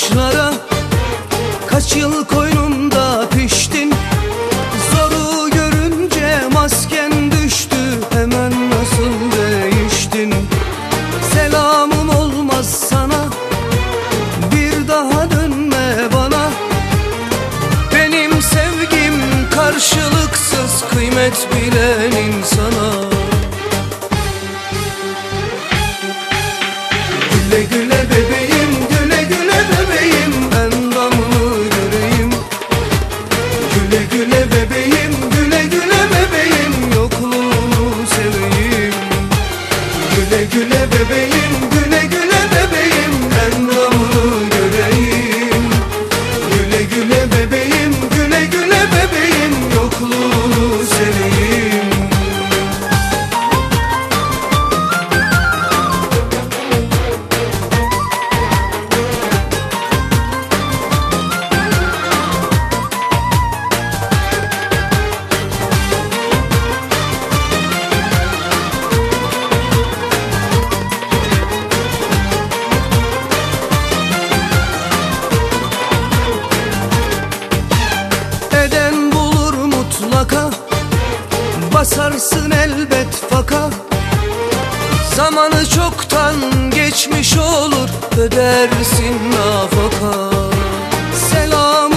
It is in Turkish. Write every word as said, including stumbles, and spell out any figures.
bakışlara. Kaç yıl koynumda piştin, zoru görünce masken düştü, hemen nasıl değiştin. Selamım olmaz sana, bir daha dönme bana. Benim sevgim karşılıksız, kıymet bilen insana. Güle güle bebeğim, güle güle bebeğim, endamını göreyim. Güle güle bebeğim, güle güle bebeğim, yokluğunu seveyim. Güle güle bebeğim, güle güle bebeğim, endamını göreyim. Güle güle bebeğim, güle güle bebeğim, yokluğunu seveyim. Eden bulur mutlaka, basarsın elbet faka. Zamanı çoktan geçmiş olur, ödersin nafaka. Selam